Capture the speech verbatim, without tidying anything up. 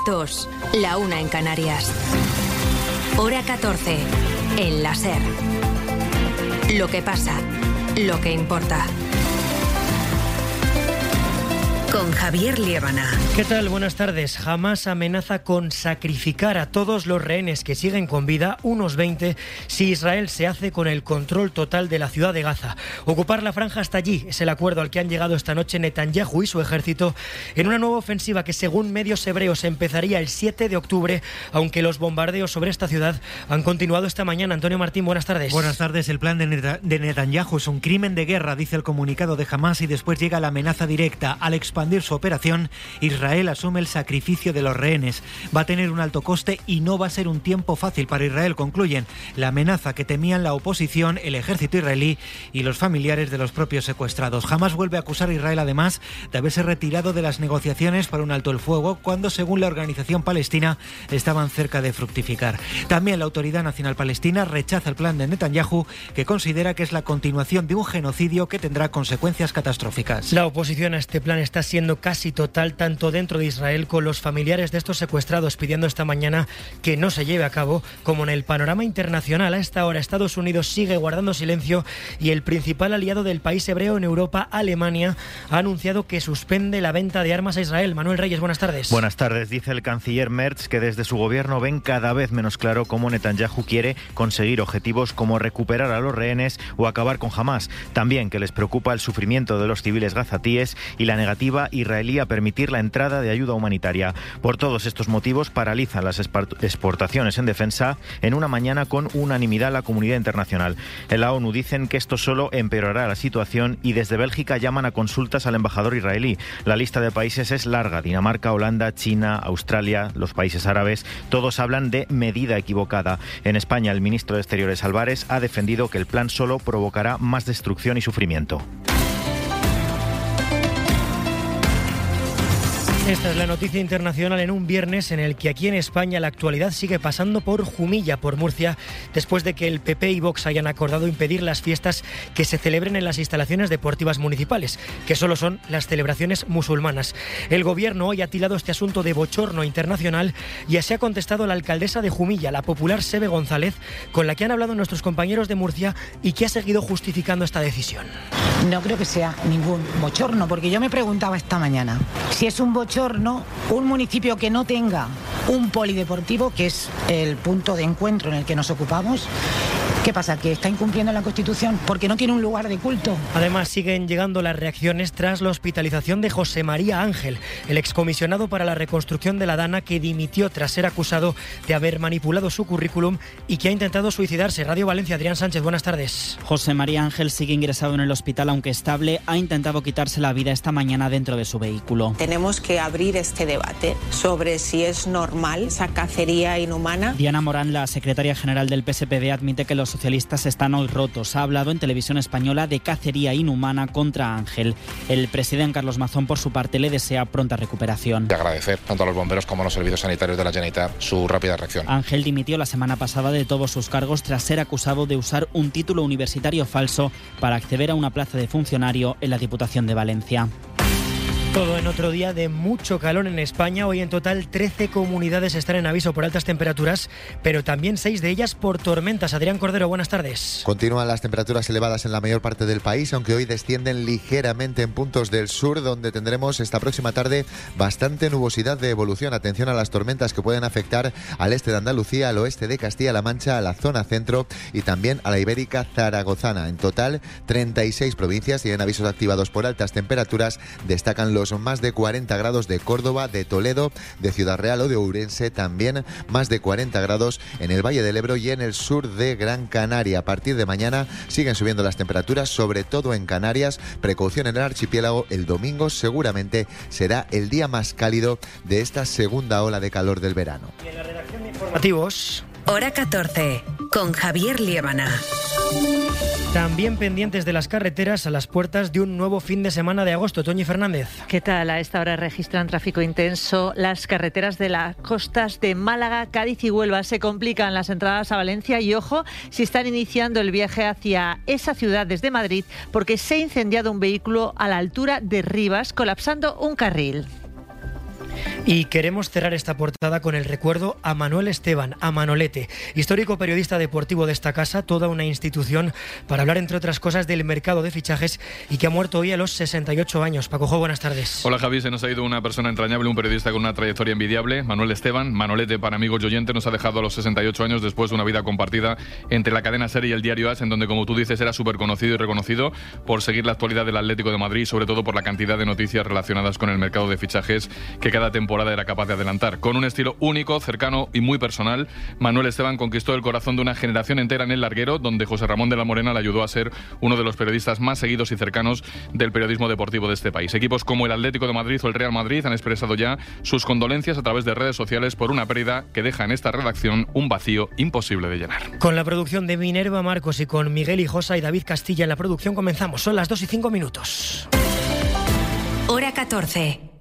dos, la una en Canarias. Hora catorce, en la SER. Lo que pasa, lo que importa. Con Javier Liébana. ¿Qué tal? Buenas tardes. Hamás amenaza con sacrificar a todos los rehenes que siguen con vida, unos veinte, si Israel se hace con el control total de la ciudad de Gaza. Ocupar la franja hasta allí es el acuerdo al que han llegado esta noche Netanyahu y su ejército en una nueva ofensiva que, según medios hebreos, empezaría el siete de octubre, aunque los bombardeos sobre esta ciudad han continuado esta mañana. Antonio Martín, buenas tardes. Buenas tardes. El plan de, Net- de Netanyahu es un crimen de guerra, dice el comunicado de Hamás, y después llega la amenaza directa. Al expandir su operación, Israel asume el sacrificio de los rehenes. Va a tener un alto coste y no va a ser un tiempo fácil para Israel, concluyen. La amenaza que temían la oposición, el ejército israelí y los familiares de los propios secuestrados. Hamás vuelve a acusar a Israel, además, de haberse retirado de las negociaciones para un alto el fuego, cuando, según la organización palestina, estaban cerca de fructificar. También la Autoridad Nacional Palestina rechaza el plan de Netanyahu, que considera que es la continuación de un genocidio que tendrá consecuencias catastróficas. La oposición a este plan está siendo casi total, tanto dentro de Israel, con los familiares de estos secuestrados pidiendo esta mañana que no se lleve a cabo, como en el panorama internacional. A esta hora Estados Unidos sigue guardando silencio y el principal aliado del país hebreo en Europa, Alemania, ha anunciado que suspende la venta de armas a Israel. Manuel Reyes, buenas tardes. Buenas tardes. Dice el canciller Merz que desde su gobierno ven cada vez menos claro cómo Netanyahu quiere conseguir objetivos como recuperar a los rehenes o acabar con Hamás. También que les preocupa el sufrimiento de los civiles gazatíes y la negativa israelí a permitir la entrada de ayuda humanitaria. Por todos estos motivos paralizan las exportaciones en defensa en una mañana con unanimidad la comunidad internacional. En la ONU dicen que esto solo empeorará la situación y desde Bélgica llaman a consultas al embajador israelí. La lista de países es larga: Dinamarca, Holanda, China, Australia, los países árabes. Todos hablan de medida equivocada. En España, el ministro de Exteriores, Álvarez, ha defendido que el plan solo provocará más destrucción y sufrimiento. Esta es la noticia internacional en un viernes en el que aquí en España la actualidad sigue pasando por Jumilla, por Murcia, después de que el P P y Vox hayan acordado impedir las fiestas que se celebren en las instalaciones deportivas municipales, que solo son las celebraciones musulmanas. El gobierno hoy ha tildado este asunto de bochorno internacional y así ha contestado la alcaldesa de Jumilla, la popular Sebe González, con la que han hablado nuestros compañeros de Murcia y que ha seguido justificando esta decisión. No creo que sea ningún bochorno, porque yo me preguntaba esta mañana si es un bochorno un municipio que no tenga un polideportivo, que es el punto de encuentro en el que nos ocupamos. ¿Qué pasa? ¿Que está incumpliendo la Constitución? Porque no tiene un lugar de culto. Además, siguen llegando las reacciones tras la hospitalización de José María Ángel, el excomisionado para la reconstrucción de la Dana, que dimitió tras ser acusado de haber manipulado su currículum y que ha intentado suicidarse. Radio Valencia, Adrián Sánchez, buenas tardes. José María Ángel sigue ingresado en el hospital, aunque estable. Ha intentado quitarse la vida esta mañana dentro de su vehículo. Tenemos que abrir este debate sobre si es normal esa cacería inhumana. Diana Morán, la secretaria general del P S P D, admite que los socialistas están hoy rotos. Ha hablado en Televisión Española de cacería inhumana contra Ángel. El presidente Carlos Mazón, por su parte, le desea pronta recuperación. De agradecer tanto a los bomberos como a los servicios sanitarios de la Generalitat su rápida reacción. Ángel dimitió la semana pasada de todos sus cargos tras ser acusado de usar un título universitario falso para acceder a una plaza de funcionario en la Diputación de Valencia. Todo en otro día de mucho calor en España. Hoy en total trece comunidades están en aviso por altas temperaturas, pero también seis de ellas por tormentas. Adrián Cordero, buenas tardes. Continúan las temperaturas elevadas en la mayor parte del país, aunque hoy descienden ligeramente en puntos del sur, donde tendremos esta próxima tarde bastante nubosidad de evolución. Atención a las tormentas que pueden afectar al este de Andalucía, al oeste de Castilla-La Mancha, a la zona centro y también a la ibérica zaragozana. En total, treinta y seis provincias tienen avisos activados por altas temperaturas. Destacan los más de cuarenta grados de Córdoba, de Toledo, de Ciudad Real o de Ourense, también más de cuarenta grados en el Valle del Ebro y en el sur de Gran Canaria. A partir de mañana siguen subiendo las temperaturas, sobre todo en Canarias. Precaución en el archipiélago, el domingo seguramente será el día más cálido de esta segunda ola de calor del verano. Y en la redacción de informativos... Hora catorce, con Javier Liébana. También pendientes de las carreteras a las puertas de un nuevo fin de semana de agosto. Toñi Fernández. ¿Qué tal? A esta hora registran tráfico intenso las carreteras de las costas de Málaga, Cádiz y Huelva. Se complican las entradas a Valencia y, ojo, si están iniciando el viaje hacia esa ciudad desde Madrid, porque se ha incendiado un vehículo a la altura de Rivas, colapsando un carril. Y queremos cerrar esta portada con el recuerdo a Manuel Esteban, a Manolete, histórico periodista deportivo de esta casa, toda una institución para hablar, entre otras cosas, del mercado de fichajes y que ha muerto hoy a los sesenta y ocho años. Paco Jo, buenas tardes. Hola Javi, se nos ha ido una persona entrañable, un periodista con una trayectoria envidiable. Manuel Esteban, Manolete para amigos y oyentes, nos ha dejado a los sesenta y ocho años después de una vida compartida entre la cadena SER y el diario AS, en donde, como tú dices, era súper conocido y reconocido por seguir la actualidad del Atlético de Madrid y sobre todo por la cantidad de noticias relacionadas con el mercado de fichajes que cada temporada era capaz de adelantar. Con un estilo único, cercano y muy personal, Manuel Esteban conquistó el corazón de una generación entera en el larguero, donde José Ramón de la Morena le ayudó a ser uno de los periodistas más seguidos y cercanos del periodismo deportivo de este país. Equipos como el Atlético de Madrid o el Real Madrid han expresado ya sus condolencias a través de redes sociales por una pérdida que deja en esta redacción un vacío imposible de llenar. Con la producción de Minerva Marcos y con Miguel Hijosa y David Castilla en la producción comenzamos. Son las dos y cinco minutos. Hora catorce.